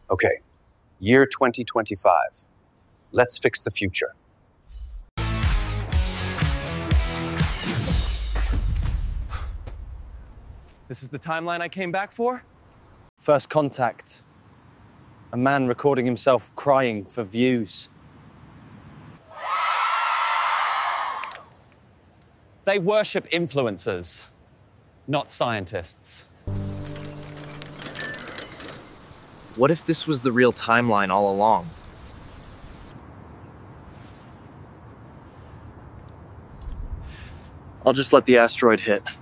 Okay, year 2025. Let's fix the future. This is the timeline I came back for? First contact. A man recording himself crying for views. They worship influencers, not scientists. What if this was the real timeline all along? I'll just let the asteroid hit.